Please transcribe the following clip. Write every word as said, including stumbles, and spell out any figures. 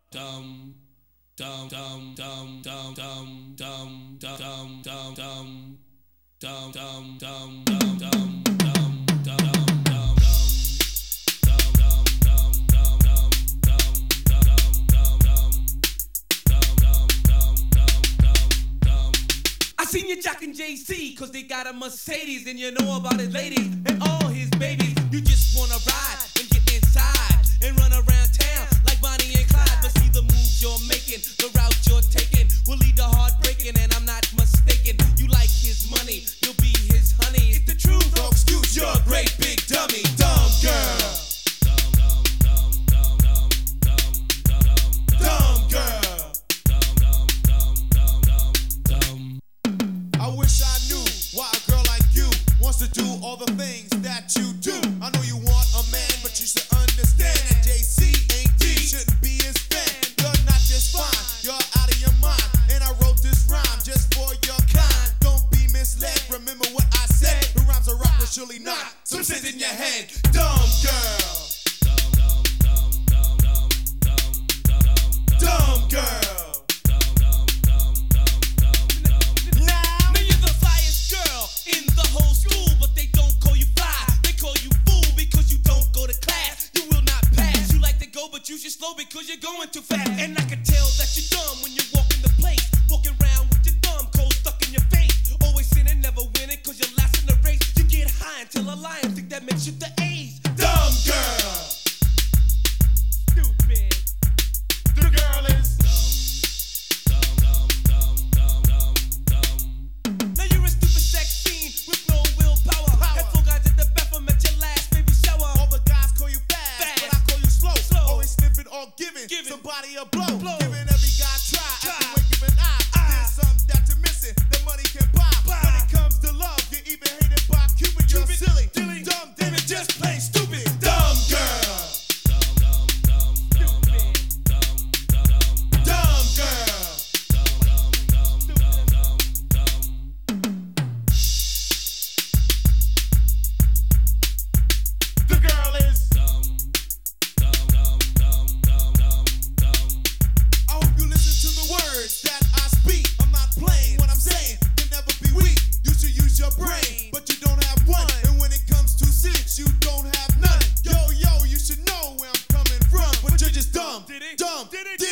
dum dum dum dum dum dum dum dum dum dum dum dum dum dum dum dum dum I seen you jockin' J C, cause they got a Mercedes, and you know about his ladies and all his babies. You just wanna ride and get inside and run around town like Bonnie and Clyde. But see the moves you're making, the route you're taking will lead to heartbreaking, and I'm not mistaken. You like his money, you'll be his honey. It's the truth, no excuse, you're a great big dummy. Dumb girl. Dumb girl. I wish I knew why a girl like you wants to do all the things that you do. I know you want a man, but you should understand that J C ain't D, shouldn't be his fan. You're not just fine, you're out of your mind. And I wrote this rhyme just for your kind. Don't be misled, remember what I said. The rhymes are rock, but surely not some sense in your head. Dumb girl. Dumb girl. In the whole school, but they don't call you fly. They call you fool because you don't go to class. You will not pass. You like to go, but you should slow because you're going too fast. And I can tell that you're dumb when you walk in the place, walking around with your thumb cold stuck in your face. Always sinning, never winning, cause you're last in the race. You get high until a lion think that makes you the A's. Dumb girl. Stupid. The girl is with no willpower. Had four guys at the bathroom at your last baby shower. all the guys call you fast, Fast. but I call you slow. Slow. Always sniffing or giving, Giving. somebody a blow. Blow. Giving every guy try, Try. after wink of an eye. Eye. There's something that you're missing, that money can buy. Buy. When it comes to love, you're even hated by Cupid. You're Cupid, silly, dilly, dumb, damn it, just plain stupid. Stupid. Dumb girl. Stupid. Dumb girl. The girl is I hope you listen to the words that I speak. I'm not playing what I'm saying. Can never be weak. You should use your brain, but you don't have one. And when it comes to sense, you don't have none. Yo, yo, you should know where I'm coming from, but you're just dumb. Did he? Dumb. Did he? D